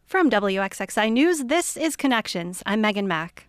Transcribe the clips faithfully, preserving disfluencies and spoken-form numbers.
From W X X I News, this is Connections. I'm Megan Mack.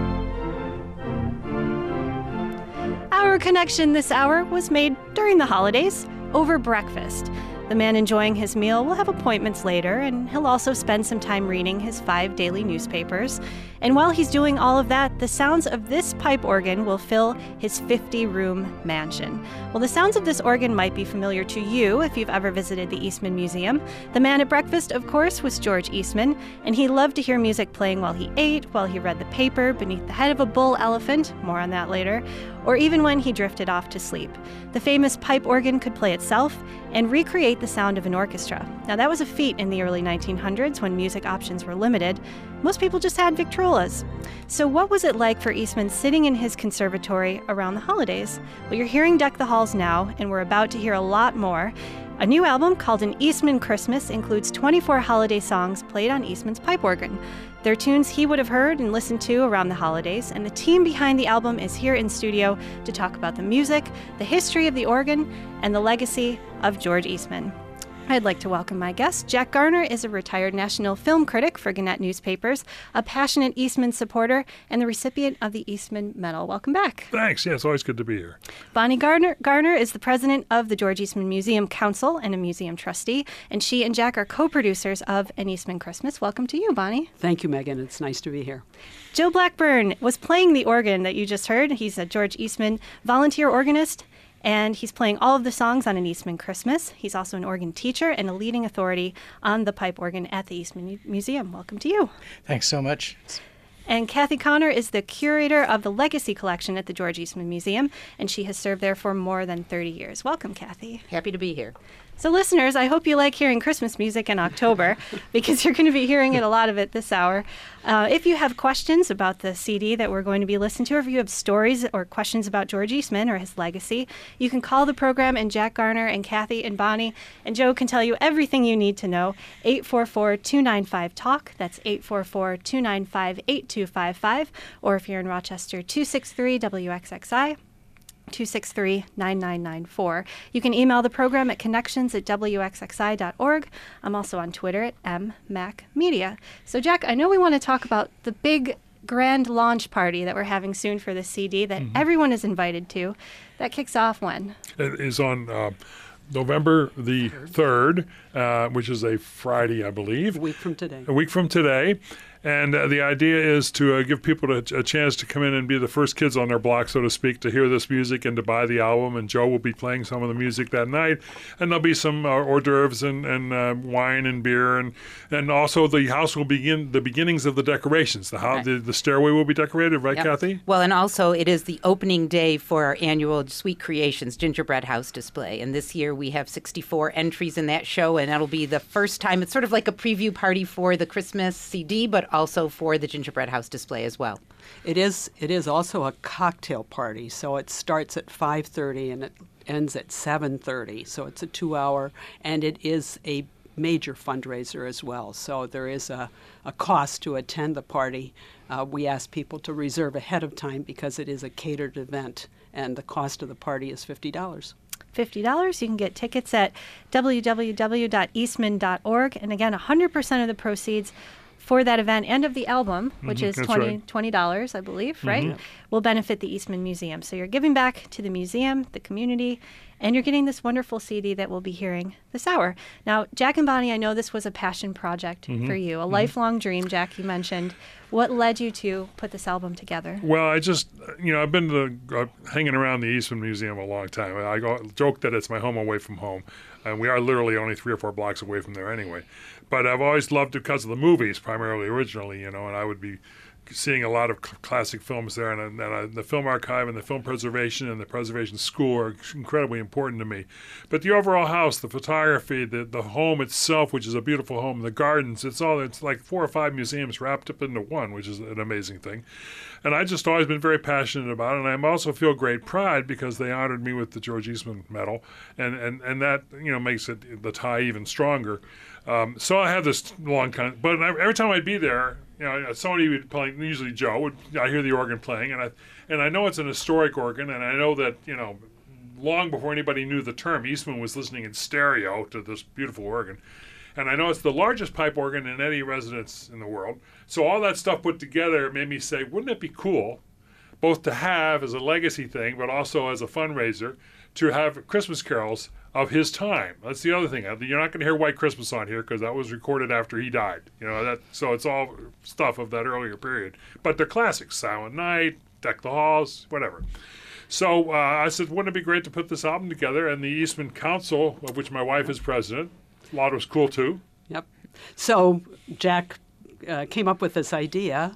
Our connection this hour was made during the holidays over breakfast. The man enjoying his meal will have appointments later, and he'll also spend some time reading his five daily newspapers. And while he's doing all of that, the sounds of this pipe organ will fill his fifty-room mansion. Well, the sounds of this organ might be familiar to you if you've ever visited the Eastman Museum. The man at breakfast, of course, was George Eastman, and he loved to hear music playing while he ate, while he read the paper beneath the head of a bull elephant, more on that later, or even when he drifted off to sleep. The famous pipe organ could play itself and recreate the sound of an orchestra. Now, that was a feat in the early nineteen hundreds when music options were limited. Most people just had Victrolas. So what was it like for Eastman sitting in his conservatory around the holidays? Well, you're hearing Deck the Halls now, and we're about to hear a lot more. A new album called An Eastman Christmas includes twenty-four holiday songs played on Eastman's pipe organ. They're tunes he would have heard and listened to around the holidays, and the team behind the album is here in studio to talk about the music, the history of the organ, and the legacy of George Eastman. I'd like to welcome my guest. Jack Garner is a retired national film critic for Gannett Newspapers, a passionate Eastman supporter, and the recipient of the Eastman Medal. Welcome back. Thanks. Yeah, it's always good to be here. Bonnie Garner, Garner is the president of the George Eastman Museum Council and a museum trustee, and she and Jack are co-producers of An Eastman Christmas. Welcome to you, Bonnie. Thank you, Megan. It's nice to be here. Joe Blackburn was playing the organ that you just heard. He's a George Eastman volunteer organist, and he's playing all of the songs on An Eastman Christmas. He's also an organ teacher and a leading authority on the pipe organ at the Eastman Museum. Welcome to you. Thanks so much. And Kathy Connor is the curator of the Legacy Collection at the George Eastman Museum, and she has served there for more than thirty years. Welcome, Kathy. Happy to be here. So listeners, I hope you like hearing Christmas music in October because you're going to be hearing it, a lot of it this hour. Uh, if you have questions about the C D that we're going to be listening to, or if you have stories or questions about George Eastman or his legacy, you can call the program, and Jack Garner and Kathy and Bonnie and Joe can tell you everything you need to know. eight four four, two nine five, talk. That's eight four four, two nine five, eight two five five. Or if you're in Rochester, two six three W X X I. two six three, nine nine nine four. You can email the program at connections at W X X I dot org. I'm also on Twitter at M Mac Media. So, Jack, I know we want to talk about the big grand launch party that we're having soon for the C D that mm-hmm. everyone is invited to. That kicks off when? It is on uh, November the third, uh, which is a Friday, I believe. A week from today. A week from today. And uh, the idea is to uh, give people a, a chance to come in and be the first kids on their block, so to speak, to hear this music and to buy the album. And Joe will be playing some of the music that night. And there'll be some uh, hors d'oeuvres and, and uh, wine and beer. And and also the house will begin the beginnings of the decorations. The, house, right. the, the stairway will be decorated, right, yep. Kathy? Well, and also it is the opening day for our annual Sweet Creations gingerbread house display. And this year we have sixty-four entries in that show. And that'll be the first time. It's sort of like a preview party for the Christmas C D, but also for the gingerbread house display as well. It is it is also a cocktail party, so it starts at five thirty and it ends at seven thirty, so it's a two-hour, and it is a major fundraiser as well, so there is a, a cost to attend the party. Uh, we ask people to reserve ahead of time because it is a catered event, and the cost of the party is fifty dollars. fifty dollars. You can get tickets at w w w dot eastman dot org, and again, one hundred percent of the proceeds for that event and of the album, which mm-hmm, is that's twenty dollars, right. twenty dollars, I believe, right, Mm-hmm. will benefit the Eastman Museum. So you're giving back to the museum, the community, and you're getting this wonderful C D that we'll be hearing this hour. Now, Jack and Bonnie, I know this was a passion project mm-hmm. for you, a mm-hmm. lifelong dream, Jack, you mentioned. What led you to put this album together? Well, I just, you know, I've been to, uh, hanging around the Eastman Museum a long time. I go, joke that it's my home away from home. And we are literally only three or four blocks away from there anyway. But I've always loved it because of the movies, primarily originally, you know, and I would be seeing a lot of cl- classic films there. And, and I, the film archive and the film preservation and the preservation school are incredibly important to me. But the overall house, the photography, the, the home itself, which is a beautiful home, the gardens, it's all, it's like four or five museums wrapped up into one, which is an amazing thing. And I just always been very passionate about it. And I also feel great pride because they honored me with the George Eastman Medal. And, and, and that, you know, makes it the tie even stronger. Um, so I have this long kind of, but every time I'd be there, you know, somebody would play, usually Joe, would, I hear the organ playing, and I, and I know it's an historic organ, and I know that, you know, long before anybody knew the term, Eastman was listening in stereo to this beautiful organ. And I know it's the largest pipe organ in any residence in the world. So all that stuff put together made me say, wouldn't it be cool, both to have as a legacy thing, but also as a fundraiser, to have Christmas carols of his time. That's the other thing. You're not going to hear White Christmas on here because that was recorded after he died. You know that, so it's all stuff of that earlier period. But they're classics: Silent Night, Deck the Halls, whatever. So uh, I said, wouldn't it be great to put this album together? And the Eastman Council, of which my wife is president, thought it was cool too. Yep. So Jack uh, came up with this idea.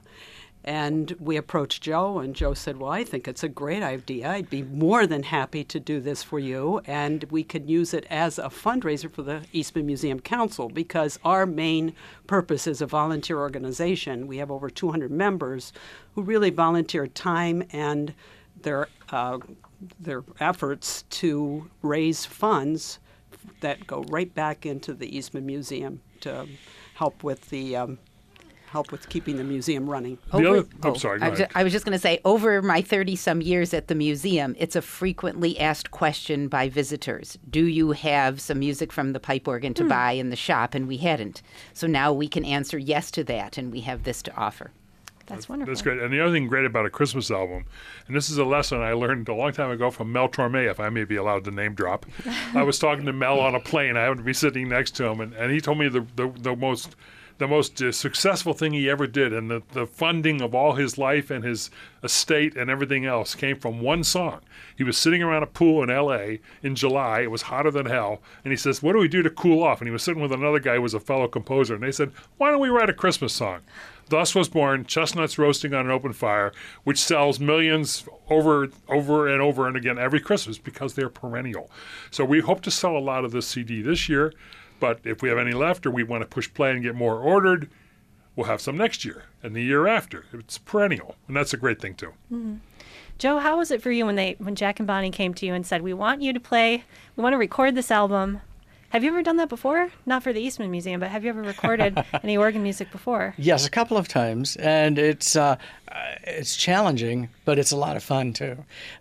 And we approached Joe, and Joe said, well, I think it's a great idea. I'd be more than happy to do this for you, and we could use it as a fundraiser for the Eastman Museum Council because our main purpose is a volunteer organization. We have over two hundred members who really volunteer time and their, uh, their efforts to raise funds that go right back into the Eastman Museum to help with the um, help with keeping the museum running. The Over, other, I'm sorry, go I was, ahead. ju- I was just going to say, over my thirty-some years at the museum, it's a frequently asked question by visitors. Do you have some music from the pipe organ to buy in the shop? And we hadn't. So now we can answer yes to that, and we have this to offer. That's wonderful. That's great. And the other thing great about a Christmas album, and this is a lesson I learned a long time ago from Mel Torme, if I may be allowed to name drop. I was talking to Mel on a plane. I happened to be sitting next to him, and, and he told me the, the, the most the most uh, successful thing he ever did, and the, the funding of all his life and his estate and everything else came from one song. He was sitting around a pool in L A in July. It was hotter than hell. And he says, what do we do to cool off? And he was sitting with another guy who was a fellow composer. And they said, why don't we write a Christmas song? Thus was born Chestnuts Roasting on an Open Fire, which sells millions over over and over and again every Christmas because they're perennial. So we hope to sell a lot of this C D this year. But if we have any left or we want to push play and get more ordered, we'll have some next year and the year after. It's perennial, and that's a great thing, too. Mm-hmm. Joe, how was it for you when they when Jack and Bonnie came to you and said, we want you to play, we want to record this album? Have you ever done that before? Not for the Eastman Museum, but have you ever recorded any organ music before? Yes, a couple of times, and it's uh, it's challenging, but it's a lot of fun, too.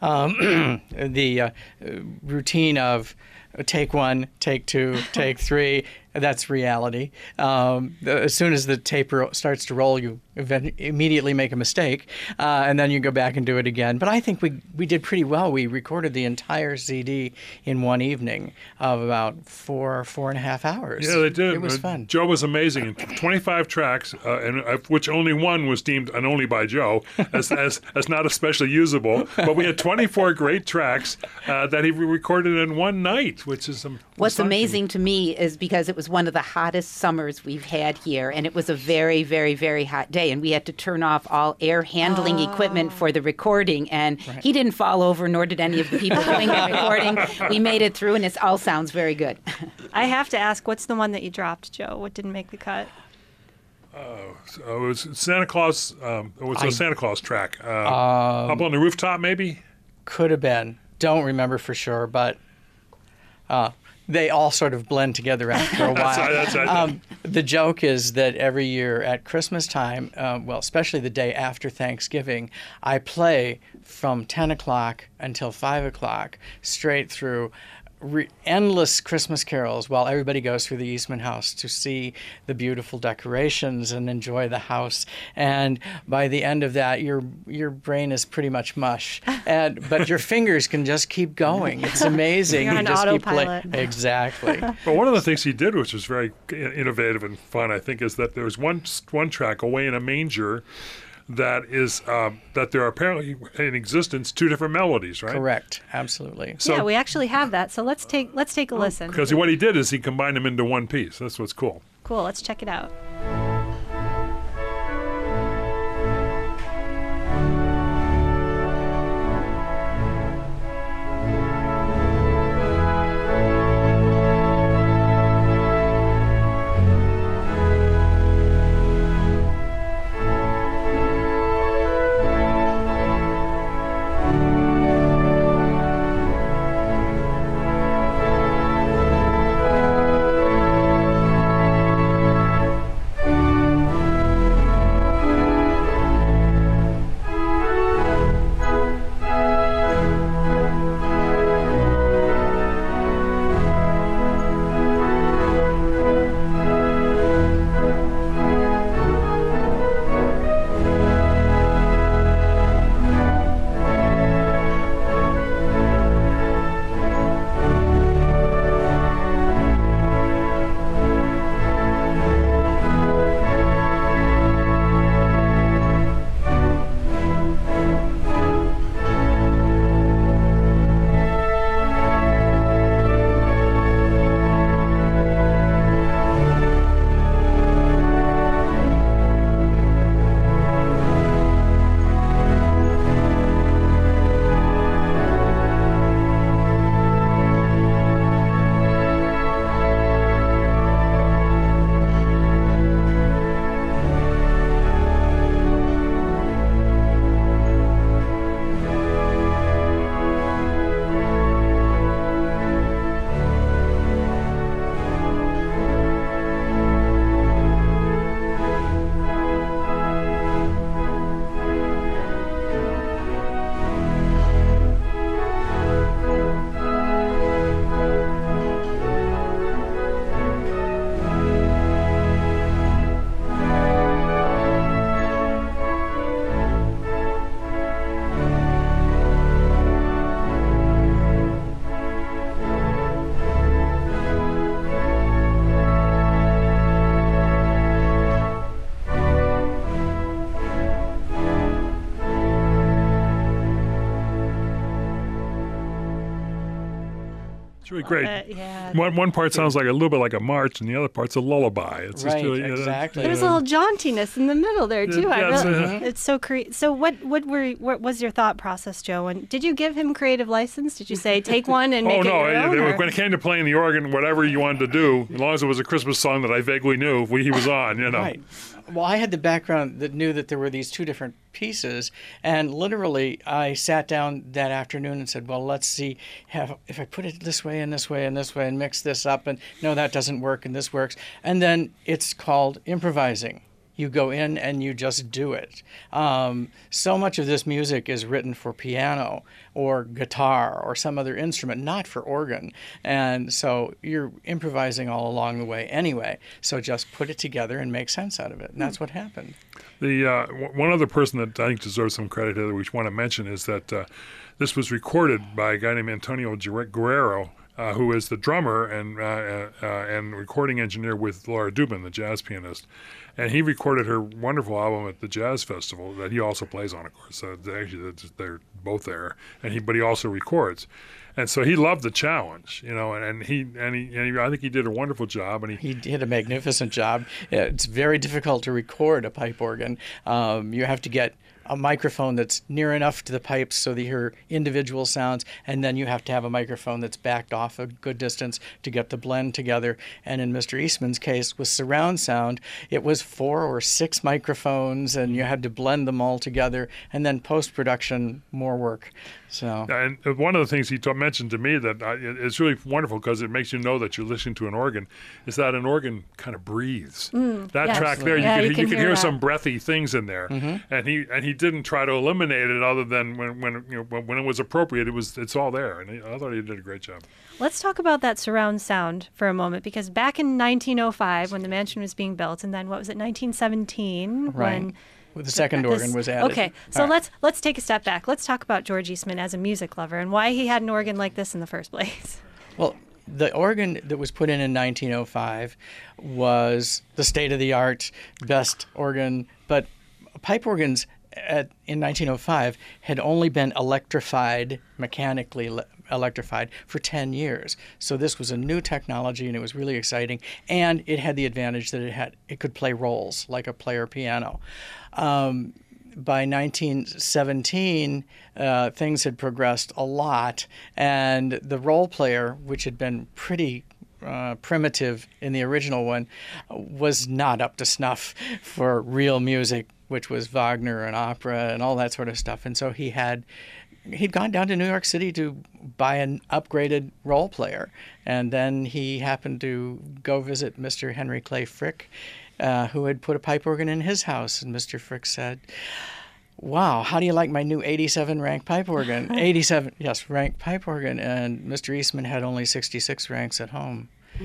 Um, the uh, routine of take one, take two, take three, that's reality. Um, the, as soon as the tape ro- starts to roll, you ev- immediately make a mistake, uh, and then you go back and do it again. But I think we we did pretty well. We recorded the entire C D in one evening of about four, four and a half hours. Yeah, they did. It was Uh, fun. Joe was amazing. twenty-five tracks, uh, and of which only one was deemed an only by Joe as, as as not especially usable. But we had twenty-four great tracks uh, that he recorded in one night, which is um, What's astonishing. amazing to me is because it was one of the hottest summers we've had here, and it was a very, very, very hot day, and we had to turn off all air handling equipment for the recording, and he didn't fall over, nor did any of the people doing the recording. We made it through, and it all sounds very good. I have to ask, what's the one that you dropped, Joe? What didn't make the cut? Uh, it was Santa Claus. Um, it was a I- Santa Claus track. Uh, Um, up on the rooftop, maybe. Could have been. Don't remember for sure, but uh, they all sort of blend together after a while. That's right, that's right. Um, the joke is that every year at Christmas time, um, well, especially the day after Thanksgiving, I play from ten o'clock until five o'clock straight through re- endless Christmas carols while everybody goes through the Eastman house to see the beautiful decorations and enjoy the house. And by the end of that, your your brain is pretty much mush, and but your fingers can just keep going. It's amazing. You're you on just keep autopilot. Exactly. But one of the things he did, which was very innovative and fun, I think, is that there was one one track, "Away in a Manger," that is um, that there are apparently in existence two different melodies, right? Correct. Absolutely. So, yeah, we actually have that. So let's take let's take a listen. because what he did is he combined them into one piece. That's what's cool. Cool. Let's check it out. It's really great. Uh, yeah. One one part sounds like a little bit like a march, and the other part's a lullaby. It's just Right, really, you know, exactly. There's a little jauntiness in the middle there too. I Yes, really, uh-huh. it's so cre- So what what were what was your thought process, Joe? And did you give him creative license? Did you say take one and make Oh it no! your it- own? it- or- when it came to playing the organ, whatever you wanted to do, as long as it was a Christmas song that I vaguely knew, we, he was on. You know. Right. Well, I had the background that knew that there were these two different pieces, and literally I sat down that afternoon and said, well, let's see have, if I put it this way and this way and this way and mix this up, and no, that doesn't work and this works. And then it's called improvising. You go in and you just do it. Um, so much of this music is written for piano or guitar or some other instrument, not for organ. And so you're improvising all along the way anyway. So just put it together and make sense out of it. And that's what happened. The uh, w- one other person that I think deserves some credit here that we want to mention is that uh, this was recorded by a guy named Antonio Guer- Guerrero, uh, who is the drummer and uh, uh, uh, and recording engineer with Laura Dubin, the jazz pianist. And he recorded her wonderful album at the Jazz Festival that he also plays on, of course. So they actually, they're both there. And he, but he also records. And so he loved the challenge, you know, and, and he and he, and he I think he did a wonderful job. And he, He did a magnificent job. It's very difficult to record a pipe organ. Um, you have to get a microphone that's near enough to the pipes so that you hear individual sounds, and then you have to have a microphone that's backed off a good distance to get the blend together. And in Mister Eastman's case, with surround sound, it was four or six microphones, and you had to blend them all together, and then post-production, more work. So and one of the things he ta- mentioned to me that I, it- it's really wonderful because it makes you know that you're listening to an organ, is that an organ kind of breathes. that yes. track there, you Yeah, could, you you can could hear hear that. some breathy things in there, and he and he didn't try to eliminate it other than when when you know when, when it was appropriate. It was it's all there, and he, I thought he did a great job. Let's talk about that surround sound for a moment, because back in nineteen oh five, when the mansion was being built, and then what was it, nineteen seventeen, Right. when Well, the second this- organ was added. Okay, so All right. let's let's take a step back. Let's talk about George Eastman as a music lover and why he had an organ like this in the first place. Well, the organ that was put in in nineteen oh five was the state-of-the-art, best organ, but pipe organs at, in nineteen oh five had only been electrified, mechanically le- electrified, for ten years. So this was a new technology, and it was really exciting, and it had the advantage that it had it could play rolls like a player piano. Um, by nineteen seventeen, uh, things had progressed a lot, and the roll player, which had been pretty uh, primitive in the original one, was not up to snuff for real music, which was Wagner and opera and all that sort of stuff. And so he had he'd gone down to New York City to buy an upgraded roll player, and then he happened to go visit Mister Henry Clay Frick, uh, who had put a pipe organ in his house. And Mister Frick said, "Wow, how do you like my new eighty-seven rank pipe organ?" eighty-seven, yes, rank pipe organ. And Mister Eastman had only sixty-six ranks at home.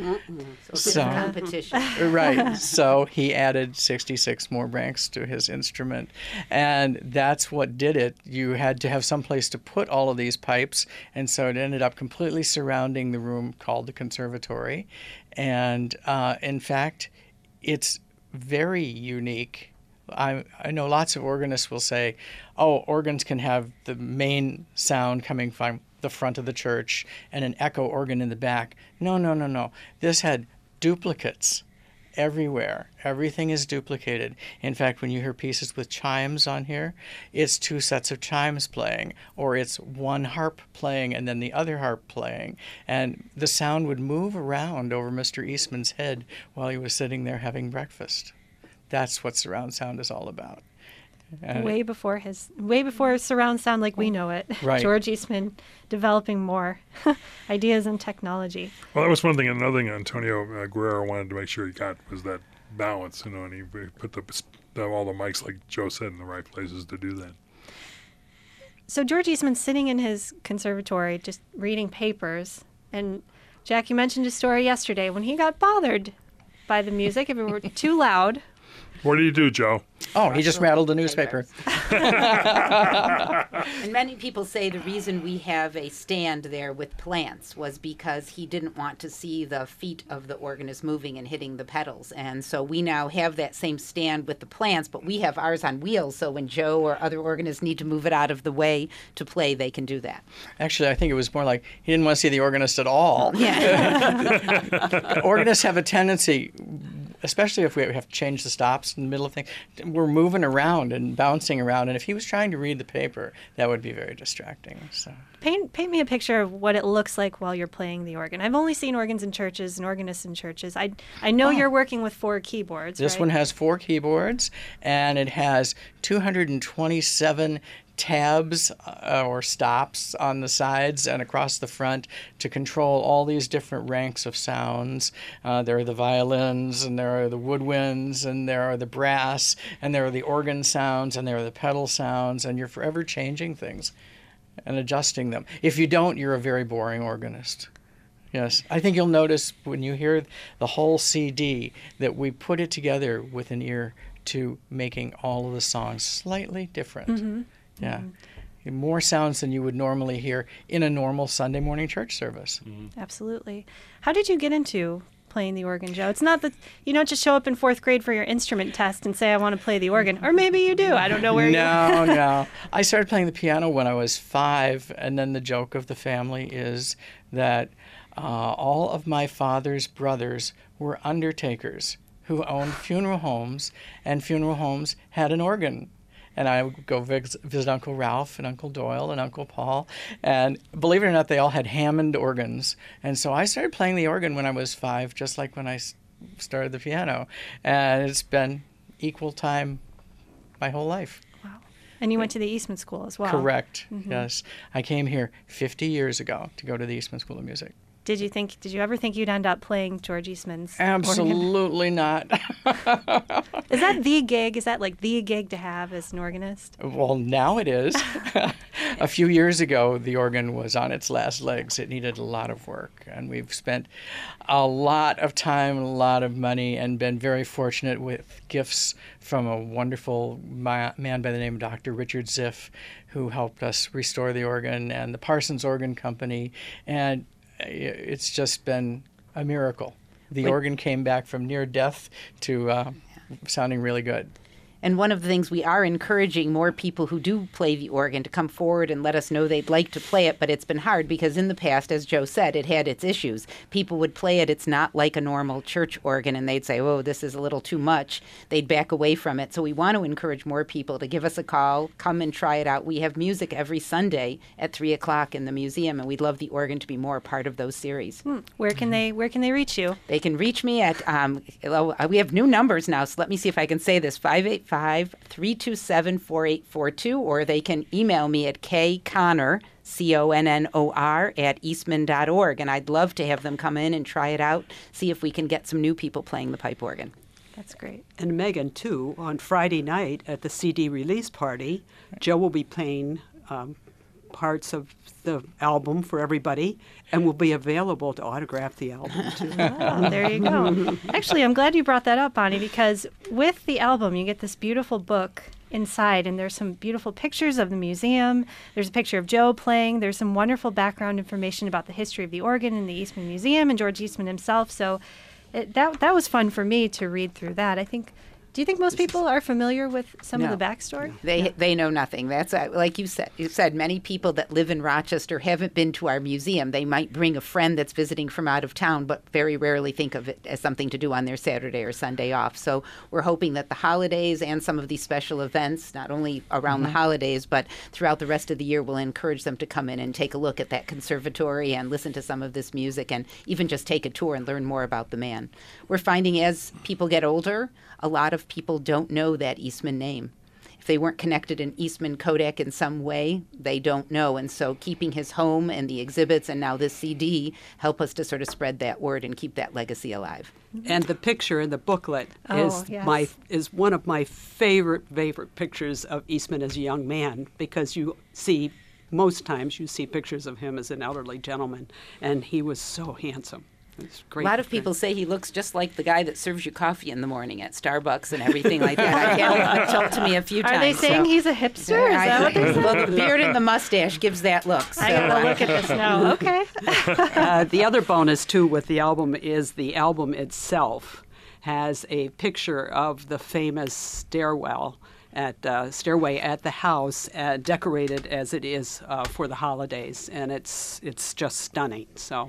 So, So- competition. Right. So he added sixty-six more ranks to his instrument. And that's what did it. You had to have some place to put all of these pipes. And so it ended up completely surrounding the room called the conservatory. And uh, in fact, it's very unique. I, I know lots of organists will say, oh, organs can have the main sound coming from the front of the church and an echo organ in the back. No, no, no, no. This had duplicates everywhere. Everything is duplicated. In fact, when you hear pieces with chimes on here, it's two sets of chimes playing, or it's one harp playing and then the other harp playing. And the sound would move around over Mister Eastman's head while he was sitting there having breakfast. That's what surround sound is all about. And way before his way before surround sound like we know it. Right. George Eastman developing more ideas and technology. Well, that was one thing. Another thing Antonio uh, Guerrero wanted to make sure he got was that balance, you know, and he he put the, the all the mics, like Joe said, in the right places to do that. So George Eastman's sitting in his conservatory just reading papers, and Jack, you mentioned a story yesterday when he got bothered by the music if it were too loud. What do you do, Joe? Oh, he just rattled the newspaper. And many people say the reason we have a stand there with plants was because he didn't want to see the feet of the organist moving and hitting the pedals. And so we now have that same stand with the plants, but we have ours on wheels, so when Joe or other organists need to move it out of the way to play, they can do that. Actually, I think it was more like he didn't want to see the organist at all. Yeah. Organists have a tendency, especially if we have to change the stops in the middle of things, we're moving around and bouncing around. And if he was trying to read the paper, that would be very distracting. So. Paint, paint me a picture of what it looks like while you're playing the organ. I've only seen organs in churches and organists in churches. I, I know Oh. you're working with four keyboards, This right? one has four keyboards, and it has two hundred twenty-seven tabs uh, or stops on the sides and across the front to control all these different ranks of sounds. Uh, there are the violins, and there are the woodwinds, and there are the brass, and there are the organ sounds, and there are the pedal sounds, and you're forever changing things and adjusting them. If you don't, you're a very boring organist. Yes, I think you'll notice when you hear the whole C D that we put it together with an ear to making all of the songs slightly different. Mm-hmm. Yeah. More sounds than you would normally hear in a normal Sunday morning church service. Mm-hmm. Absolutely. How did you get into playing the organ, Joe? It's not that you don't just show up in fourth grade for your instrument test and say, I want to play the organ. Or maybe you do. I don't know where you No, no. I started playing the piano when I was five, and then the joke of the family is that uh, all of my father's brothers were undertakers who owned funeral homes, and funeral homes had an organ. And I would go vis- visit Uncle Ralph and Uncle Doyle and Uncle Paul. And believe it or not, they all had Hammond organs. And so I started playing the organ when I was five, just like when I s- started the piano. And it's been equal time my whole life. Wow. And you went to the Eastman School as well. Correct, Mm-hmm. yes. I came here fifty years ago to go to the Eastman School of Music. Did you think? Did you ever think you'd end up playing George Eastman's organ? Absolutely not. Is that the gig? Is that like the gig to have as an organist? Well, now it is. A few years ago, the organ was on its last legs. It needed a lot of work, and we've spent a lot of time, a lot of money, and been very fortunate with gifts from a wonderful ma- man by the name of Doctor Richard Ziff, who helped us restore the organ, and the Parsons Organ Company, and it's just been a miracle. The Wait. organ came back from near death to uh, sounding really good. And one of the things we are encouraging more people who do play the organ to come forward and let us know they'd like to play it, but it's been hard because in the past, as Joe said, it had its issues. People would play it, it's not like a normal church organ, and they'd say, oh, this is a little too much. They'd back away from it. So we want to encourage more people to give us a call, come and try it out. We have music every Sunday at three o'clock in the museum, and we'd love the organ to be more a part of those series. Hmm. Where can they Where can they reach you? They can reach me at, um, we have new numbers now, so let me see if I can say this, five eight five, three two seven, four eight four two, or they can email me at kconnor, C O N N O R, at eastman dot org, and I'd love to have them come in and try it out, see if we can get some new people playing the pipe organ. That's great. And Megan, too, on Friday night at the C D release party, Joe will be playing um, parts of the album for everybody and will be available to autograph the album, too. Oh, there you go. Actually, I'm glad you brought that up, Bonnie, because with the album, you get this beautiful book inside, and there's some beautiful pictures of the museum. There's a picture of Joe playing. There's some wonderful background information about the history of the organ in the Eastman Museum and George Eastman himself. So it, that that was fun for me to read through that. I think. Do you think most people are familiar with some No. of the backstory? They they know nothing. That's uh, like you said. You said many people that live in Rochester haven't been to our museum. They might bring a friend that's visiting from out of town, but very rarely think of it as something to do on their Saturday or Sunday off. So we're hoping that the holidays and some of these special events, not only around the holidays, but throughout the rest of the year, will encourage them to come in and take a look at that conservatory and listen to some of this music and even just take a tour and learn more about the man. We're finding as people get older, a lot of people don't know that Eastman name. If they weren't connected in Eastman Kodak in some way, they don't know. And so keeping his home and the exhibits and now this C D help us to sort of spread that word and keep that legacy alive. And the picture in the booklet Oh, is yes. my is one of my favorite favorite pictures of Eastman as a young man, because you see most times you see pictures of him as an elderly gentleman, and he was so handsome. It's A great. lot of people say he looks just like the guy that serves you coffee in the morning at Starbucks and everything like that. I've had it told to me a few Are times. they saying so. he's a hipster? Is that what they said? Well, the beard and the mustache gives that look. So, I gotta uh, look at this now. Okay. Uh, the other bonus, too, with the album is the album itself has a picture of the famous stairwell at uh, stairway at the house, uh, decorated as it is uh, for the holidays, and it's it's just stunning. So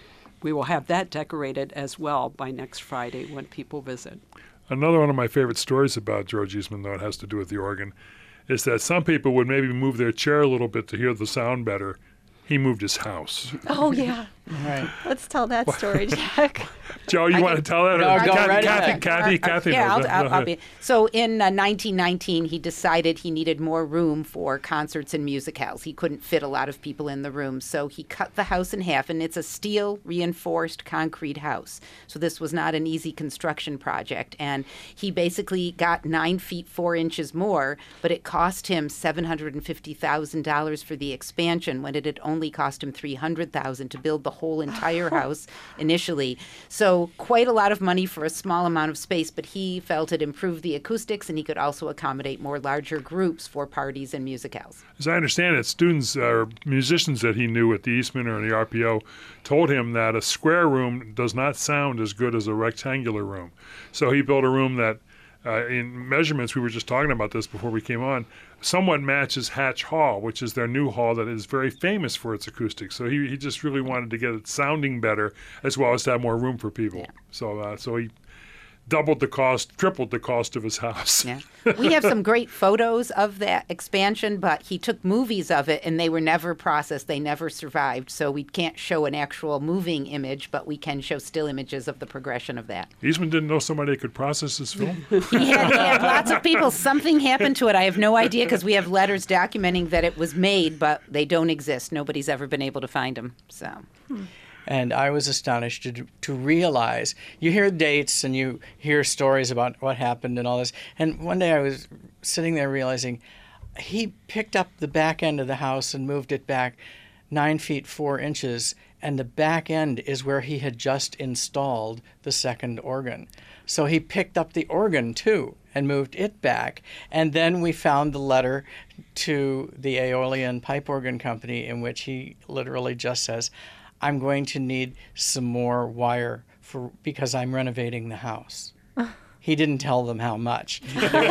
we will have that decorated as well by next Friday when people visit. Another one of my favorite stories about George Eastman, though it has to do with the organ, is that some people would maybe move their chair a little bit to hear the sound better. He moved his house. Oh, yeah. Right. Let's tell that story, Jack. Joe, you I want can- to tell that? No, Or go Kathy, right Kathy, ahead. Kathy, Uh, uh, Kathy yeah, knows I'll, I'll, it. I'll be. So in uh, nineteen nineteen, he decided he needed more room for concerts and musicals. He couldn't fit a lot of people in the room, so he cut the house in half, and it's a steel reinforced concrete house. So this was not an easy construction project, and he basically got nine feet four inches more, but it cost him seven hundred and fifty thousand dollars for the expansion when it had only cost him three hundred thousand to build the whole entire house initially. So quite a lot of money for a small amount of space, but he felt it improved the acoustics, and he could also accommodate more larger groups for parties and musicals. As I understand it, students or musicians that he knew at the Eastman or the R P O told him that a square room does not sound as good as a rectangular room. So he built a room that, uh, in measurements, we were just talking about this before we came on, somewhat matches Hatch Hall, which is their new hall that is very famous for its acoustics. So he, he just really wanted to get it sounding better as well as to have more room for people. Yeah. So uh, so he doubled the cost, tripled the cost of his house. Yeah. We have some great photos of that expansion, but he took movies of it, and they were never processed. They never survived. So we can't show an actual moving image, but we can show still images of the progression of that. Eastman didn't know somebody could process his film. He had, he had lots of people. Something happened to it. I have no idea because we have letters documenting that it was made, but they don't exist. Nobody's ever been able to find them. So. And I was astonished to, to realize, you hear dates and you hear stories about what happened and all this. And one day I was sitting there realizing he picked up the back end of the house and moved it back nine feet four inches. And the back end is where he had just installed the second organ. So he picked up the organ too and moved it back. And then we found the letter to the Aeolian Pipe Organ Company in which he literally just says, I'm going to need some more wire for because I'm renovating the house. He didn't tell them how much.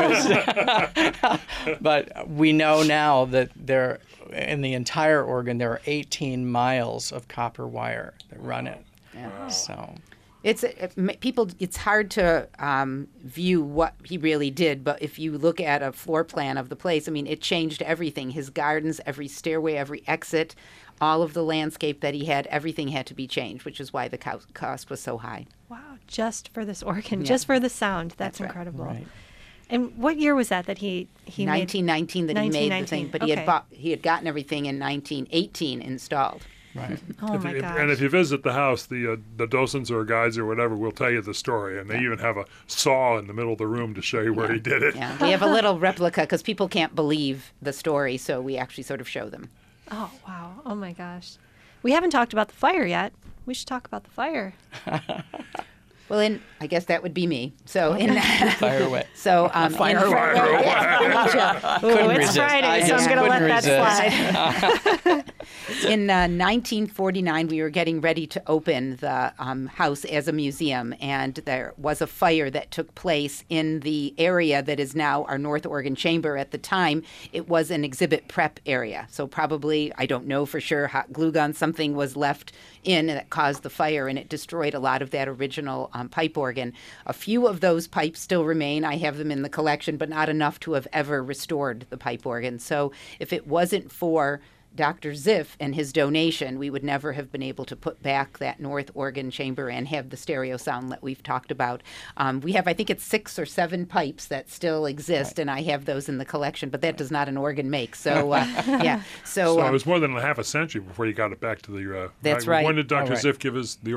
Was, but we know now that there, in the entire organ, there are eighteen miles of copper wire that run it. Yeah. So It's it, ma- people. It's hard to um, view what he really did, but if you look at a floor plan of the place, I mean, it changed everything. His gardens, every stairway, every exit, all of the landscape that he had, everything had to be changed, which is why the co- cost was so high. Wow, just for this organ, Yeah. just for the sound. That's, That's right. incredible. right. And what year was that that he he nineteen nineteen that he made the nineteen thing, nineteen, but he had okay. bought, he had gotten everything in nineteen eighteen installed. Right. made? Oh If my you- if- gosh. and if you visit the house, the uh, the docents or guides or whatever will tell you the story, and they even have a saw in the middle of the room to show you where he did it. Yeah, we have a little replica because people can't believe the story, so we actually sort of show them. Oh wow. Oh my gosh. We haven't talked about the fire yet. We should talk about the fire. Well, in I guess that would be me. So in Fire away. so um, Fire in, away. Oh, Couldn't it's resist. Friday, I so I'm just going to let couldn't that resist. slide. in uh, nineteen forty-nine, we were getting ready to open the um, house as a museum, and there was a fire that took place in the area that is now our North Oregon Chamber. At the time, it was an exhibit prep area, so probably, I don't know for sure, hot glue gun, something was left in that caused the fire, and it destroyed a lot of that original um, pipe organ. A few of those pipes still remain. I have them in the collection, but not enough to have ever restored the pipe organ. So if it wasn't for Doctor Ziff and his donation, we would never have been able to put back that North Oregon Chamber and have the stereo sound that we've talked about. Um, we have, I think it's six or seven pipes that still exist, and I have those in the collection, but that does not an organ make. So, uh, yeah. So, So um, it was more than a half a century before you got it back to the. Uh, That's right. When did Doctor Oh, right. Ziff give us the organ?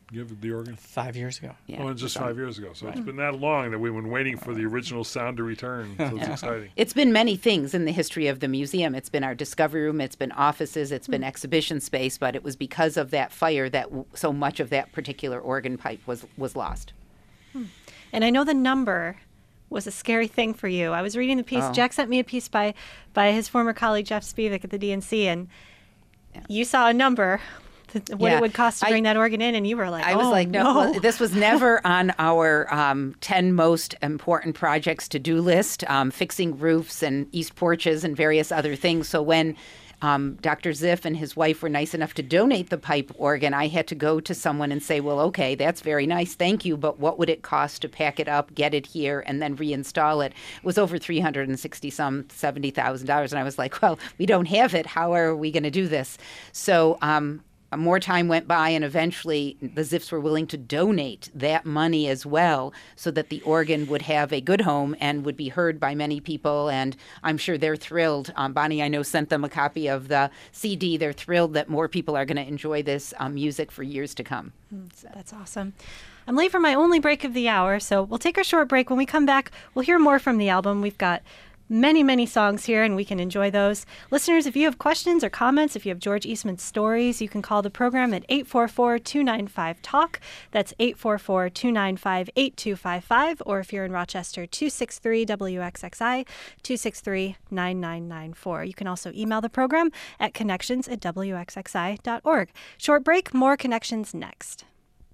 give the organ? Five years ago. Yeah, Oh, and just it's on- five years ago. So it's been that long that we've been waiting for the original sound to return. So it's exciting. It's been many things in the history of the museum. It's been our discovery room, it's been offices, it's been exhibition space, but it was because of that fire that w- so much of that particular organ pipe was, was lost. And I know the number was a scary thing for you. I was reading the piece. Oh. Jack sent me a piece by by his former colleague Jeff Spivak at the D N C, and you saw a number, th- what Yeah. it would cost to I- bring that organ in, and you were like, I was oh, like, no, no. well, this was never on our um, ten most important projects to-do list, um, fixing roofs and east porches and various other things. So when um, Doctor Ziff and his wife were nice enough to donate the pipe organ, I had to go to someone and say, well, okay, that's very nice, thank you, but what would it cost to pack it up, get it here, and then reinstall it? It was over three hundred sixty some, seventy thousand dollars. And I was like, well, we don't have it. How are we going to do this? So um, more time went by, and eventually the Ziffs were willing to donate that money as well so that the organ would have a good home and would be heard by many people. And I'm sure they're thrilled. Um, Bonnie, I know, sent them a copy of the C D. They're thrilled that more people are going to enjoy this um, music for years to come. So. That's awesome. I'm late for my only break of the hour, so we'll take a short break. When we come back, we'll hear more from the album. We've got many, many songs here, and we can enjoy those. Listeners, if you have questions or comments, if you have George Eastman stories, you can call the program at eight four four, two nine five, talk. That's eight four four, two nine five, eight two five five. Or if you're in Rochester, two six three W X X I, two six three, nine nine nine four. You can also email the program at connections at W X X I dot org. Short break, more Connections next.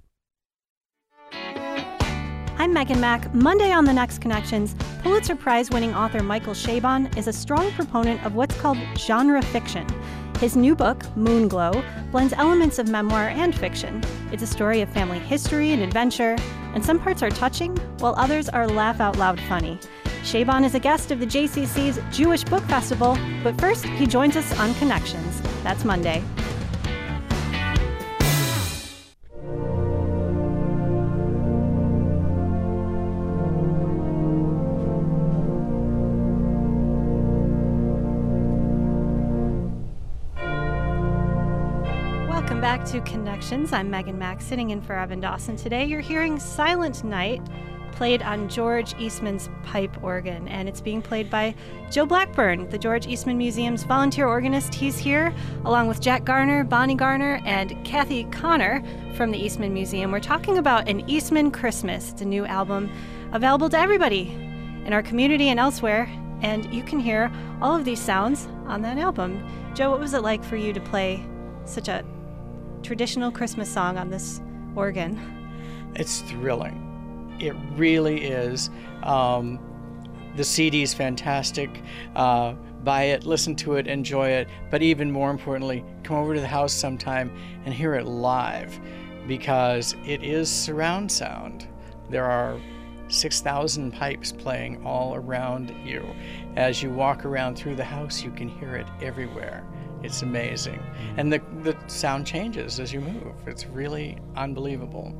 I'm Megan Mack. Monday on The Next Connections, Pulitzer Prize-winning author Michael Chabon is a strong proponent of what's called genre fiction. His new book, Moonglow, blends elements of memoir and fiction. It's a story of family history and adventure, and some parts are touching, while others are laugh-out-loud funny. Chabon is a guest of the J C C's Jewish Book Festival, but first, he joins us on Connections. That's Monday. Back to Connections. I'm Megan Mack, sitting in for Evan Dawson today. You're hearing Silent Night, played on George Eastman's pipe organ, and it's being played by Joe Blackburn, the George Eastman Museum's volunteer organist. He's here, along with Jack Garner, Bonnie Garner, and Kathy Connor from the Eastman Museum. We're talking about An Eastman Christmas. It's a new album available to everybody in our community and elsewhere, and you can hear all of these sounds on that album. Joe, what was it like for you to play such a traditional Christmas song on this organ? It's thrilling. It really is. Um, the C D's fantastic. Uh, buy it, listen to it, enjoy it. But even more importantly, come over to the house sometime and hear it live, because it is surround sound. There are six thousand pipes playing all around you. As you walk around through the house, you can hear it everywhere. It's amazing. And the, the sound changes as you move. It's really unbelievable.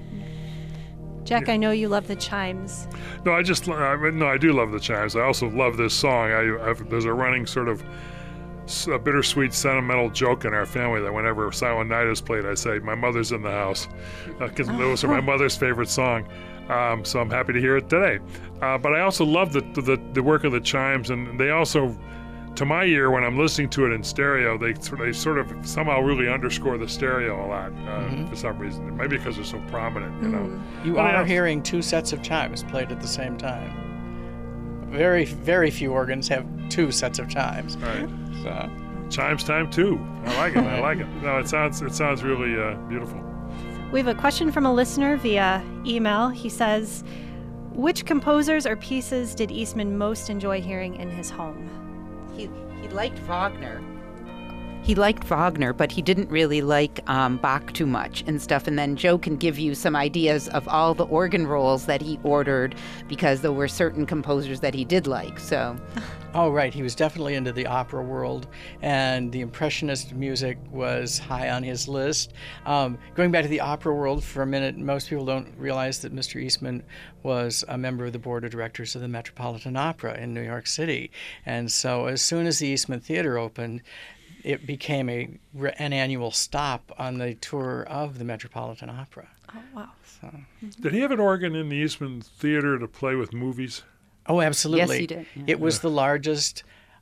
Jack, I know you love the chimes. No, I just I mean, no, I do love the chimes. I also love this song. I I've, there's a running sort of s- a bittersweet sentimental joke in our family that whenever Silent Night is played, I say my mother's in the house, because uh, those are my mother's favorite song. Um, so I'm happy to hear it today. Uh, but I also love the, the the work of the chimes, and they also, to my ear, when I'm listening to it in stereo, they they sort of somehow really underscore the stereo a lot uh, Mhm. for some reason. Maybe because they're so prominent, you know. You Well, are yeah. hearing two sets of chimes played at the same time. Very, very few organs have two sets of chimes. Right. So, Chimes time too. I like it. I like it. No, it sounds it sounds really uh, beautiful. We have a question from a listener via email. He says, which composers or pieces did Eastman most enjoy hearing in his home? He, he liked Wagner. He liked Wagner, but he didn't really like um, Bach too much and stuff. And then Joe can give you some ideas of all the organ rolls that he ordered, because there were certain composers that he did like. So, oh, right. He was definitely into the opera world, and the Impressionist music was high on his list. Um, going back to the opera world for a minute, most people don't realize that Mister Eastman was a member of the board of directors of the Metropolitan Opera in New York City. And so as soon as the Eastman Theater opened, it became a re- an annual stop on the tour of the Metropolitan Opera. Oh, wow. So, Did he have an organ in the Eastman Theater to play with movies? oh, absolutely. Yes, he did. Yeah. It was the largest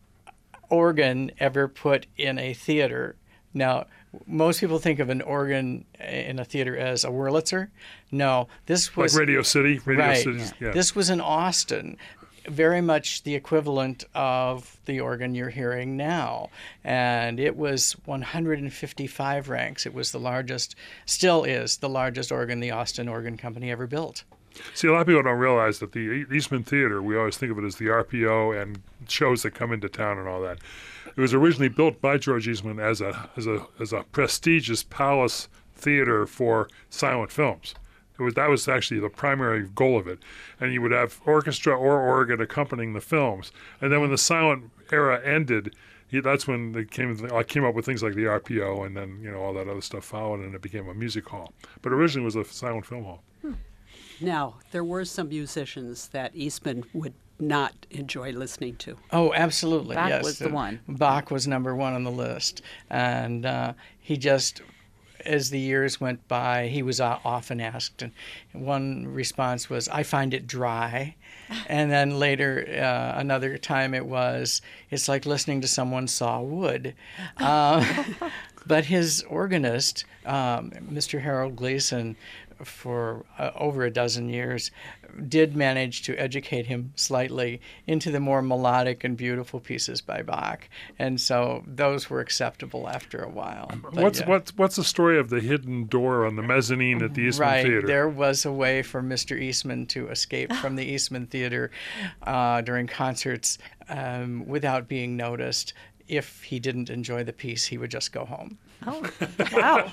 organ ever put in a theater. Now, most people think of an organ in a theater as a Wurlitzer. No, this was Like Radio City? Radio right. City's, yeah. This was in Austin, very much the equivalent of the organ you're hearing now. And it was one hundred fifty-five ranks. It was the largest, still is the largest organ the Austin Organ Company ever built. See, a lot of people don't realize that the Eastman Theater, we always think of it as the R P O and shows that come into town and all that. It was originally built by George Eastman as a as a as a prestigious palace theater for silent films. It was that was actually the primary goal of it, and you would have orchestra or organ accompanying the films. And then when the silent era ended, he, that's when they came I came up with things like the R P O, and then you know all that other stuff followed, and it became a music hall. But originally it was a silent film hall. Now, there were some musicians that Eastman would not enjoy listening to. Oh, absolutely. Bach yes. was the one. Bach was number one on the list. And uh, he just, as the years went by, he was uh, often asked. And one response was, I find it dry. And then later, uh, another time it was, it's like listening to someone saw wood. Um, but his organist, um, Mister Harold Gleason, for uh, over a dozen years, did manage to educate him slightly into the more melodic and beautiful pieces by Bach, and so those were acceptable after a while. But What's yeah. what's what's the story of the hidden door on the mezzanine at the Eastman Right, Theater? there was a way for Mister Eastman to escape from the Eastman Theater uh, during concerts um, without being noticed. If he didn't enjoy the piece, he would just go home. Oh, wow.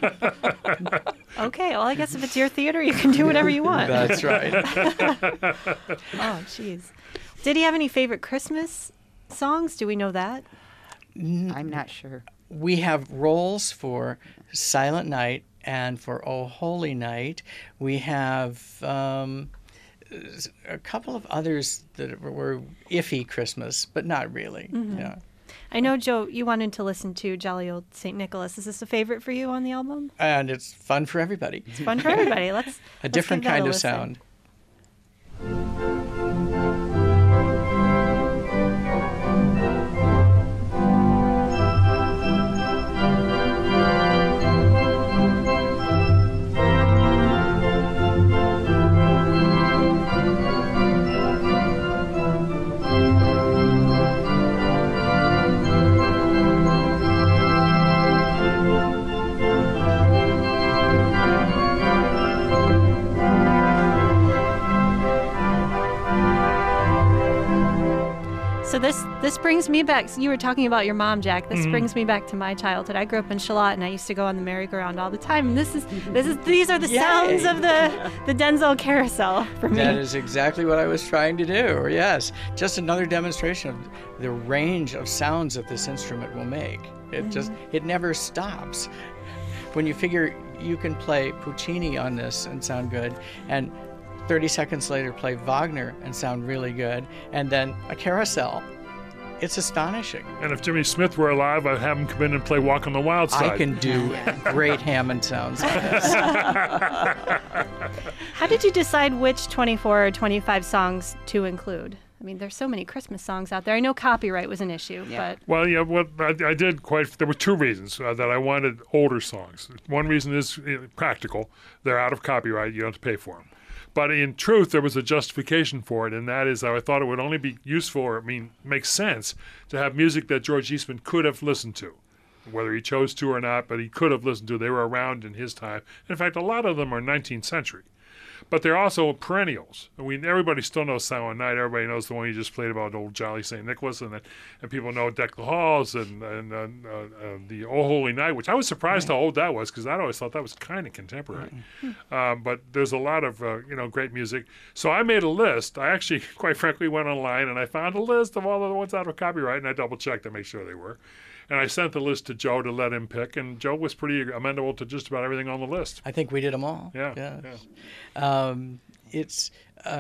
Okay, well, I guess if it's your theater, you can do whatever you want. That's right. Oh, jeez. Did he have any favorite Christmas songs? Do we know that? I'm not sure. We have rolls for Silent Night and for Oh Holy Night. We have um, a couple of others that were iffy Christmas, but not really. Mm-hmm. Yeah. I know, Joe, you wanted to listen to Jolly Old Saint Nicholas. Is this a favorite for you on the album? And it's fun for everybody. It's fun for everybody. Let's A let's different give that kind a of listen. sound. So this this brings me back. So you were talking about your mom, Jack. This Mhm. brings me back to my childhood. I grew up in Charlotte, and I used to go on the merry-go-round all the time. And this is this is these are the Yay. sounds of the the Denzel carousel for me. That is exactly what I was trying to do. Yes, just another demonstration of the range of sounds that this instrument will make. It just it never stops. When you figure you can play Puccini on this and sound good, and thirty seconds later play Wagner and sound really good, and then a carousel, it's astonishing. And if Jimmy Smith were alive, I'd have him come in and play Walk on the Wild Side. I can do great Hammond sounds on this. How did you decide which twenty-four or twenty-five songs to include? I mean, there's so many Christmas songs out there. I know copyright was an issue, Yeah. but Well, yeah, what I, I did quite. There were two reasons uh, that I wanted older songs. One reason is uh, practical; they're out of copyright; you don't have to pay for them. But in truth, there was a justification for it, and that is that I thought it would only be useful, or I mean, make sense to have music that George Eastman could have listened to, whether he chose to or not. But he could have listened to. They were around in his time. In fact, a lot of them are nineteenth century. But they're also perennials. I mean, everybody still knows Silent Night. Everybody knows the one you just played about old Jolly Saint Nicholas, and and people know Deck the Halls and and uh, uh, uh, the Oh Holy Night, which I was surprised how old that was because I always thought that was kind of contemporary. Um, but there's a lot of uh, you know great music. So I made a list. I actually, quite frankly, went online and I found a list of all of the ones out of copyright, and I double checked to make sure they were. And I sent the list to Joe to let him pick, and Joe was pretty amenable to just about everything on the list. I think we did them all. Yeah, Yes. yeah. Um, it's uh,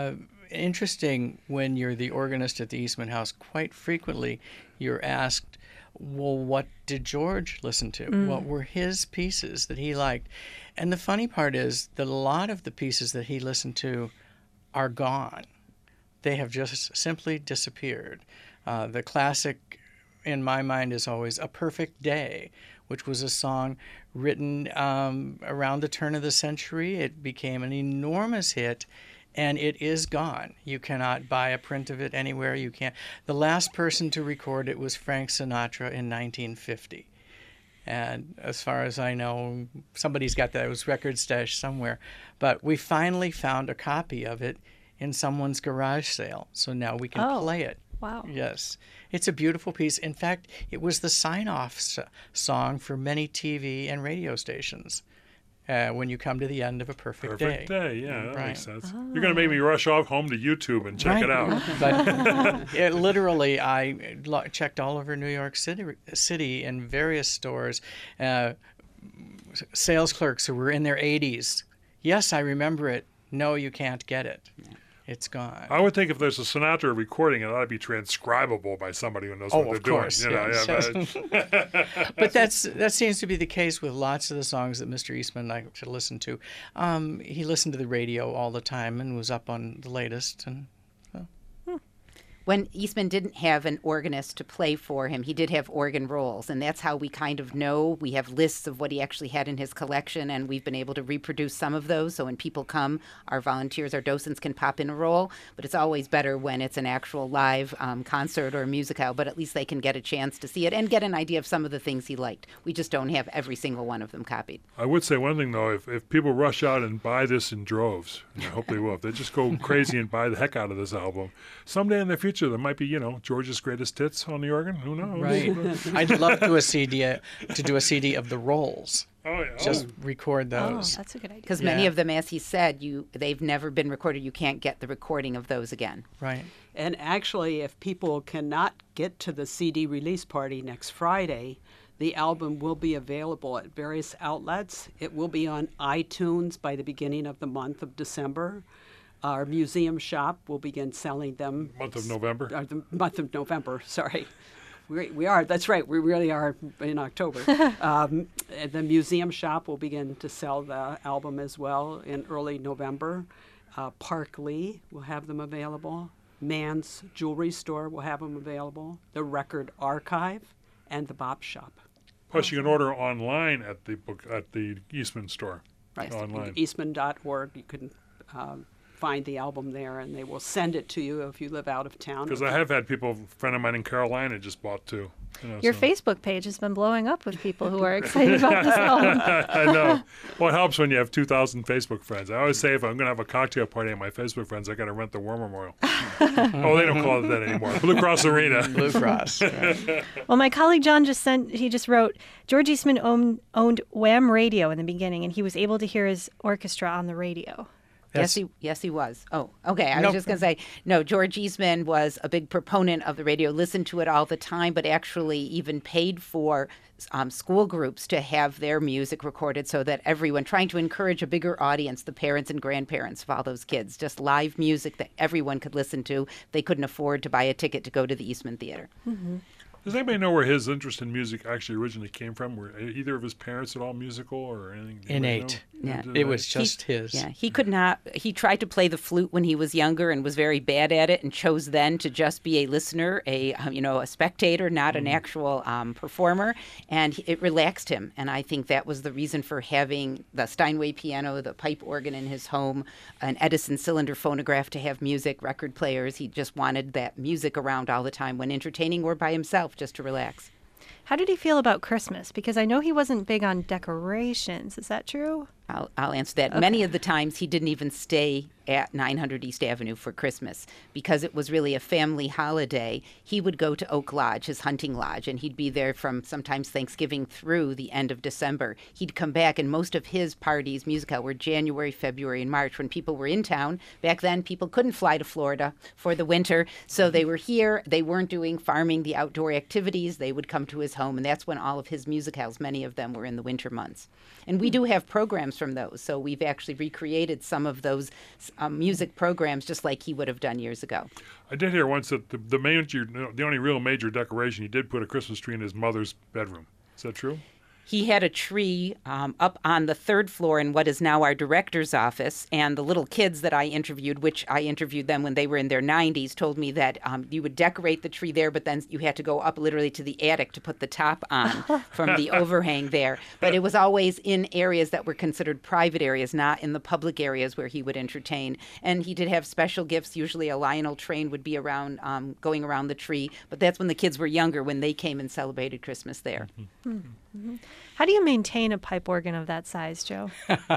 interesting when you're the organist at the Eastman House. Quite frequently, you're asked, well, what did George listen to? Mm. What were his pieces that he liked? And the funny part is that a lot of the pieces that he listened to are gone. They have just simply disappeared. Uh, the classic, in my mind, is always A Perfect Day, which was a song written um, around the turn of the century. It became an enormous hit, and it is gone. You cannot buy a print of it anywhere. You can't. The last person to record it was Frank Sinatra in nineteen fifty. And as far as I know, somebody's got those record stashed somewhere. But we finally found a copy of it in someone's garage sale, so now we can Oh. play it. Wow. Yes. It's a beautiful piece. In fact, it was the sign-off s- song for many T V and radio stations uh, when you come to the end of A Perfect, Perfect Day. day, yeah, that Right. makes sense. You're going to make me rush off home to YouTube and check it out. But it, literally, I lo- checked all over New York City, city in various stores, uh, sales clerks who were in their eighties. Yes, I remember it. No, you can't get it. It's gone. I would think if there's a Sinatra recording, it ought to be transcribable by somebody who knows Oh, what of they're course, doing. You know, yes. yeah, but- But that's that seems to be the case with lots of the songs that Mister Eastman liked to listen to. Um, he listened to the radio all the time and was up on the latest. And When Eastman didn't have an organist to play for him, he did have organ rolls, and that's how we kind of know. We have lists of what he actually had in his collection, and we've been able to reproduce some of those. So when people come, our volunteers, our docents can pop in a roll, but it's always better when it's an actual live um, concert or musicale, but at least they can get a chance to see it and get an idea of some of the things he liked. We just don't have every single one of them copied. I would say one thing, though. If, if people rush out and buy this in droves, and I hope they will, if they just go crazy and buy the heck out of this album, someday in the future there might be, you know, George's greatest hits on the organ. Who knows? right, I'd love to do a C D uh, to do a C D of the rolls. Oh, yeah. Just record Oh, those. that's a good idea. Because many Yeah. of them, as he said, you they've never been recorded. You can't get the recording of those again. Right. And actually, if people cannot get to the C D release party next Friday, the album will be available at various outlets. It will be on iTunes by the beginning of the month of December. Our museum shop will begin selling them. Month of November. Or the month of November, sorry. We, we are, that's right, we really are in October. um, and the museum shop will begin to sell the album as well in early November. Uh, Park Lee will have them available. Mann's Jewelry Store will have them available. The Record Archive and the Bop Shop. Plus, you can order online at the book at the Eastman store. Right. Online. Eastman dot org. You can um, find the album there, and they will send it to you if you live out of town. Because I have had people, a friend of mine in Carolina just bought two. You know, Your so. Facebook page has been blowing up with people who are excited about this album. I know. Well, it helps when you have two thousand Facebook friends. I always say if I'm going to have a cocktail party at my Facebook friends, I got to rent the War Memorial. Oh, they don't call it that anymore. Blue Cross Arena. Blue Cross. Right. Well, my colleague John just sent, he just wrote, George Eastman owned, owned Wham Radio in the beginning, and he was able to hear his orchestra on the radio. Yes, That's- he yes he was. Oh, okay. I No. was just going to say, no, George Eastman was a big proponent of the radio, listened to it all the time, but actually even paid for um, school groups to have their music recorded so that everyone, trying to encourage a bigger audience, the parents and grandparents of all those kids, just live music that everyone could listen to. They couldn't afford to buy a ticket to go to the Eastman Theater. Does anybody know where his interest in music actually originally came from? Were either of his parents at all musical or anything? Anybody Innate. know? Yeah. Did It they- was just He- his. Yeah, he could not. He tried to play the flute when he was younger and was very bad at it, and chose then to just be a listener, a um, you know, a spectator, not an actual um, performer. And he- it relaxed him, and I think that was the reason for having the Steinway piano, the pipe organ in his home, an Edison cylinder phonograph to have music, record players. He just wanted that music around all the time when entertaining or by himself, just to relax. How did he feel about Christmas? Because I know he wasn't big on decorations. Is that true? I'll, I'll answer that. Many of the times he didn't even stay at nine hundred East Avenue for Christmas because it was really a family holiday. He would go to Oak Lodge, his hunting lodge, and he'd be there from sometimes Thanksgiving through the end of December. He'd come back, and most of his parties, musical, were January, February, and March when people were in town. Back then, people couldn't fly to Florida for the winter, so they were here. They weren't doing farming, the outdoor activities. They would come to his home, and that's when all of his musicals, many of them were in the winter months. And we do have programs from those, so we've actually recreated some of those um, music programs just like he would have done years ago. I did hear once that the, the major, the only real major decoration, he did put a Christmas tree in his mother's bedroom. Is that true? He had a tree um, up on the third floor in what is now our director's office, and the little kids that I interviewed, which I interviewed them when they were in their nineties, told me that um, you would decorate the tree there, but then you had to go up literally to the attic to put the top on from the overhang there. But it was always in areas that were considered private areas, not in the public areas where he would entertain. And he did have special gifts. Usually a Lionel train would be around, um, going around the tree, but that's when the kids were younger, when they came and celebrated Christmas there. Mm-hmm. Mm-hmm. How do you maintain a pipe organ of that size, Joe?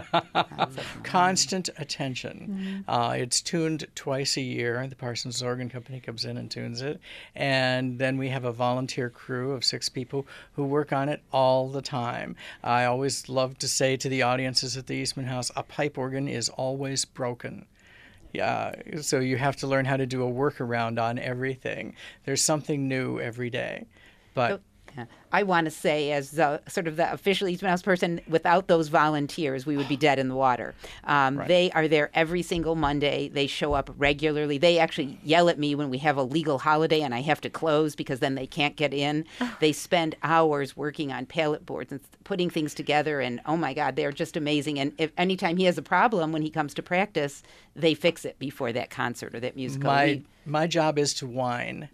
Constant attention. Mm-hmm. Uh, it's tuned twice a year. The Parsons Organ Company comes in and tunes it. And then we have a volunteer crew of six people who work on it all the time. I always love to say to the audiences at the Eastman House, a pipe organ is always broken. Yeah, so you have to learn how to do a workaround on everything. There's something new every day. But So- Yeah. I want to say, as the, sort of the official Eastman House person, without those volunteers, we would be dead in the water. Um, Right. They are there every single Monday. They show up regularly. They actually yell at me when we have a legal holiday and I have to close because then they can't get in. They spend hours working on pallet boards and putting things together. And oh my God, they're just amazing. And if anytime he has a problem when he comes to practice, they fix it before that concert or that musical. my We- my job is to whine.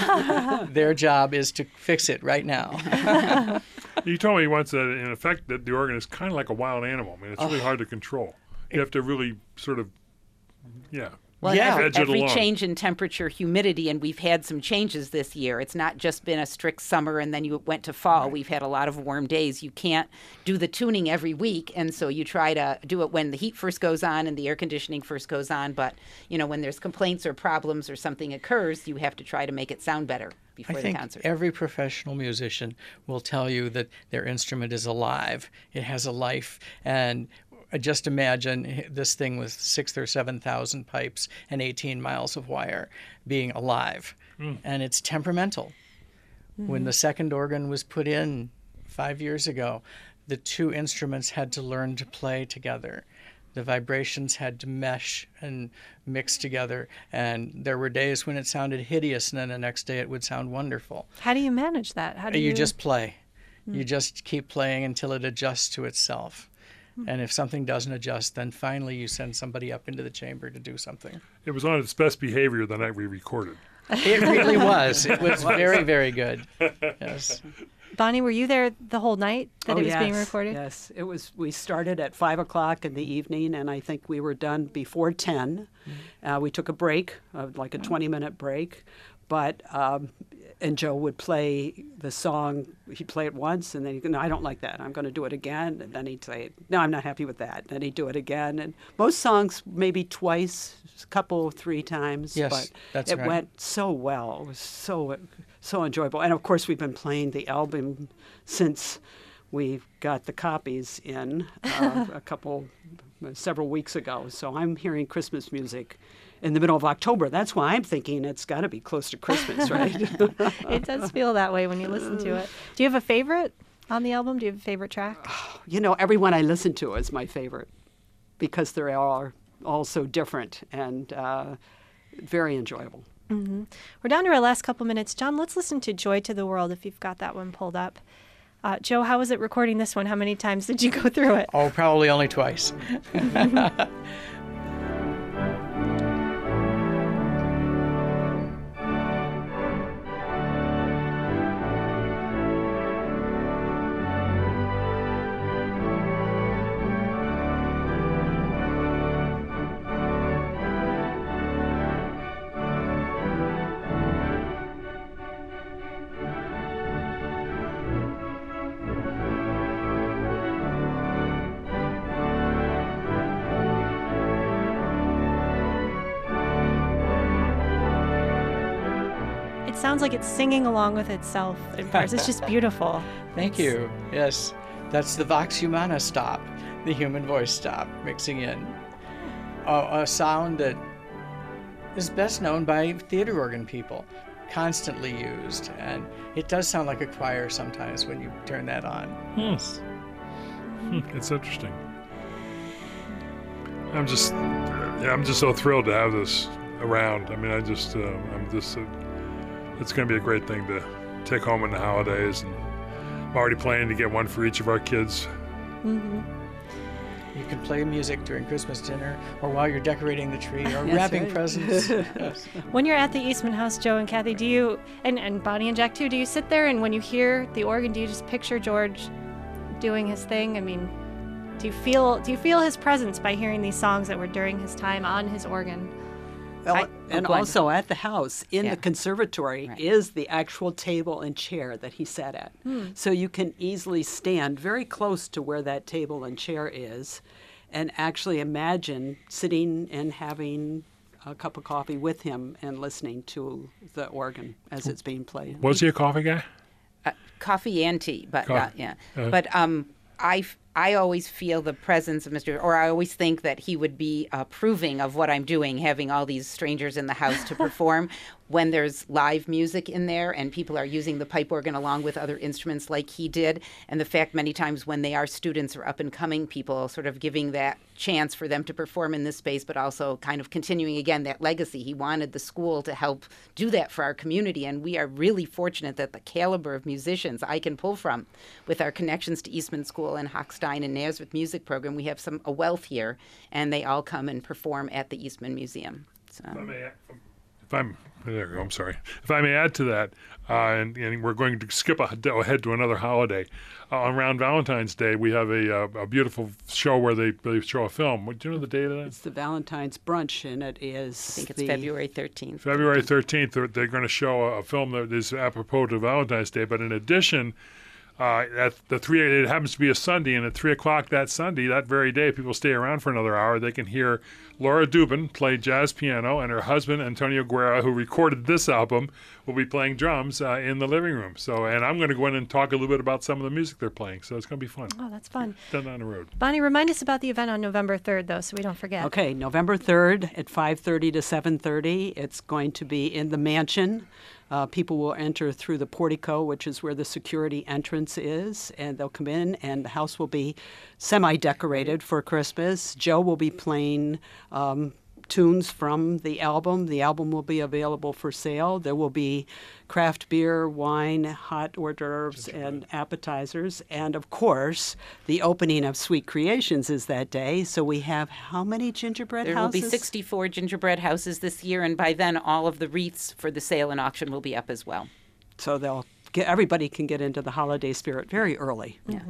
Their job is to fix it right now. You told me once that, in effect, that the organ is kind of like a wild animal. I mean, it's really hard to control. You have to really sort of, yeah. Well, Yeah. every, edge it every along. change in temperature, humidity, and we've had some changes this year. It's not just been a strict summer and then you went to fall. Right. We've had a lot of warm days. You can't do the tuning every week, and so you try to do it when the heat first goes on and the air conditioning first goes on. But, you know, when there's complaints or problems or something occurs, you have to try to make it sound better before I the think concert. every professional musician will tell you that their instrument is alive. It has a life. And just imagine this thing with six or seven thousand pipes and eighteen miles of wire being alive, mm. and it's temperamental. Mm-hmm. When the second organ was put in five years ago, the two instruments had to learn to play together. The vibrations had to mesh and mix together, and there were days when it sounded hideous, and then the next day it would sound wonderful. How do you manage that? How do you, you just play. Mm. You just keep playing until it adjusts to itself. And if something doesn't adjust, then finally you send somebody up into the chamber to do something. It was on its best behavior the night we recorded. It really was. It was very, very good. Yes. Bonnie, were you there the whole night that oh, it was yes, being recorded? Yes, it was. We started at five o'clock in the evening, and I think we were done before ten. Mm-hmm. Uh, we took a break, uh, like a twenty-minute break, but um, and Joe would play the song. He'd play it once, and then he'd go, no, I don't like that. I'm going to do it again. And then he'd say, no, I'm not happy with that. And then he'd do it again. And most songs, maybe twice, a couple, three times. Yes, but that's it right. went so well. It was so so enjoyable. And of course, we've been playing the album since we got the copies in uh, a couple, several weeks ago. So I'm hearing Christmas music in the middle of October. That's why I'm thinking it's got to be close to Christmas, right? It does feel that way when you listen to it. Do you have a favorite on the album? Do you have a favorite track? You know, everyone I listen to is my favorite because they're all, all so different and uh, very enjoyable. Mm-hmm. We're down to our last couple minutes. John, let's listen to Joy to the World if you've got that one pulled up. Uh, Joe, how was it recording this one? How many times did you go through it? Oh, probably only twice. It sounds like it's singing along with itself in parts. It's just beautiful. Thank It's- you. Yes, that's the Vox Humana stop, the human voice stop, mixing in. A, a sound that is best known by theater organ people. constantly used, and it does sound like a choir sometimes when you turn that on. Yes. Hmm, it's interesting. I'm just, yeah, I'm just so thrilled to have this around. I mean, I just, uh, I'm just, uh, it's going to be a great thing to take home in the holidays, and I'm already planning to get one for each of our kids. Mm-hmm. You can play music during Christmas dinner, or while you're decorating the tree, or That's wrapping right. presents. Yes. When you're at the Eastman House, Joe and Kathy, do you, and, and Bonnie and Jack too, do you sit there and when you hear the organ, do you just picture George doing his thing? I mean, do you feel do you feel his presence by hearing these songs that were during his time on his organ? Well, I- and oh, go on. also at the house, in Yeah. the conservatory, Right. is the actual table and chair that he sat at. So you can easily stand very close to where that table and chair is and actually imagine sitting and having a cup of coffee with him and listening to the organ as it's being played. Was he a coffee guy? Uh, coffee and tea, but uh, Coffee. yeah. Uh. But um, I, f- I always feel the presence of Mister or I always think that he would be approving of what I'm doing, having all these strangers in the house to perform. When there's live music in there and people are using the pipe organ along with other instruments like he did, and the fact many times when they are students or up and coming people, sort of giving that chance for them to perform in this space, but also kind of continuing again that legacy. He wanted the school to help do that for our community, and we are really fortunate that the caliber of musicians I can pull from with our connections to Eastman School and Hochstein and Nazareth Music Program. We have some a wealth here, and they all come and perform at the Eastman Museum. So. If I may, if I'm there, we go, I'm sorry. If I may add to that, uh, and, and we're going to skip ahead to another holiday. Uh, around Valentine's Day, we have a, uh, a beautiful show where they, they show a film. Do you know the date of that? It's the Valentine's brunch, and it is I think it's the, February thirteenth. February thirteenth, they're, they're going to show a, a film that is apropos to Valentine's Day. But in addition, uh, at the three, it happens to be a Sunday, and at three o'clock that Sunday, that very day, people stay around for another hour. They can hear Laura Dubin play jazz piano, and her husband Antonio Guerra, who recorded this album, will be playing drums uh, in the living room. So, and I'm going to go in and talk a little bit about some of the music they're playing. So it's going to be fun. Oh, that's fun. Done on the road. Bonnie, remind us about the event on November third, though, so we don't forget. Okay, November third at five thirty to seven thirty. It's going to be in the mansion. Uh, people will enter through the portico, which is where the security entrance is, and they'll come in, and the house will be semi-decorated for Christmas. Joe will be playing um, tunes from the album. The album will be available for sale. There will be craft beer, wine, hot hors d'oeuvres, and appetizers. And, of course, the opening of Sweet Creations is that day. So we have how many gingerbread There houses? will be sixty-four gingerbread houses this year, and by then all of the wreaths for the sale and auction will be up as well. So they'll get, everybody can get into the holiday spirit very early. Yeah.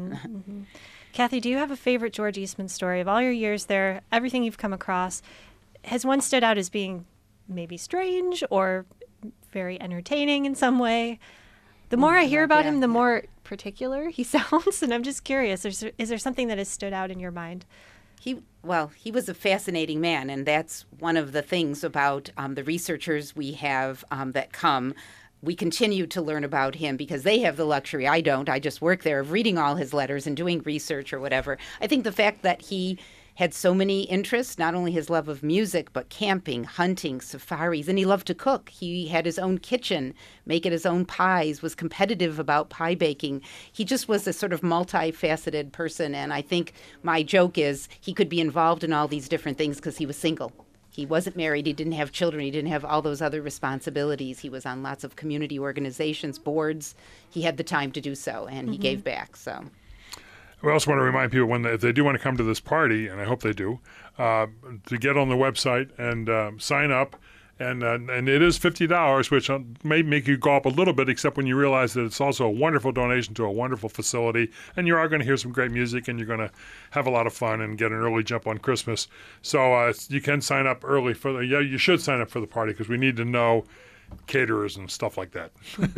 Kathy, do you have a favorite George Eastman story? Of all your years there, everything you've come across, has one stood out as being maybe strange or very entertaining in some way? The more I hear about yeah. him, the more particular he sounds, and I'm just curious, is there, is there something that has stood out in your mind? He well, he was a fascinating man, and that's one of the things about um, the researchers we have um, that come. We continue to learn about him because they have the luxury. I don't. I just work there of reading all his letters and doing research or whatever. I think the fact that he had so many interests, not only his love of music, but camping, hunting, safaris, and he loved to cook. He had his own kitchen, making his own pies, was competitive about pie baking. He just was a sort of multifaceted person, and I think my joke is he could be involved in all these different things because he was single. He wasn't married, he didn't have children, he didn't have all those other responsibilities. He was on lots of community organizations, boards. He had the time to do so, and he gave back, so... We also want to remind people when they, if they do want to come to this party, and I hope they do, uh, to get on the website and um, sign up. And uh, and it is fifty dollars, which may make you go up a little bit, except when you realize that it's also a wonderful donation to a wonderful facility. And you are going to hear some great music, and you're going to have a lot of fun and get an early jump on Christmas. So uh, you can sign up early for the, yeah, you should sign up for the party because we need to know caterers and stuff like that.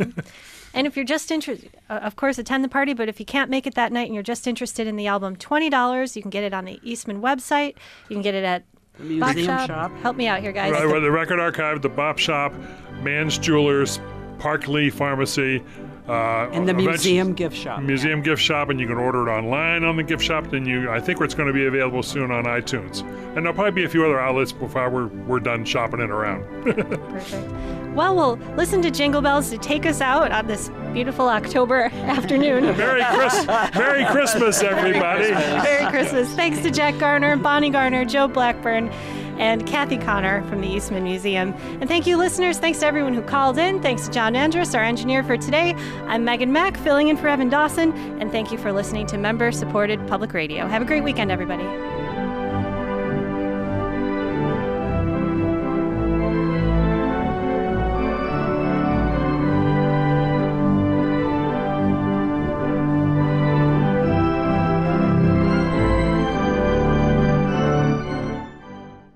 And if you're just interested, uh, of course, attend the party, but if you can't make it that night and you're just interested in the album, twenty dollars. You can get it on the Eastman website. You can get it at The museum Bach shop. Help me out here, guys. Right, well, the Record Archive, the Bop Shop, Mann's Jewelers, Park Lee Pharmacy, Uh, And the eventually- museum gift shop. Museum gift shop, and you can order it online on the gift shop. Then you, I think it's going to be available soon on iTunes, and there'll probably be a few other outlets before we're we're done shopping it around. Perfect. Well, we'll listen to Jingle Bells to take us out on this beautiful October afternoon. Merry Chris, Merry Christmas, everybody! Merry Christmas. Thanks to Jack Garner, Bonnie Garner, Joe Blackburn, and Kathy Connor from the Eastman Museum. And thank you, listeners. Thanks to everyone who called in. Thanks to John Andrus, our engineer for today. I'm Megan Mack, filling in for Evan Dawson. And thank you for listening to member-supported public radio. Have a great weekend, everybody.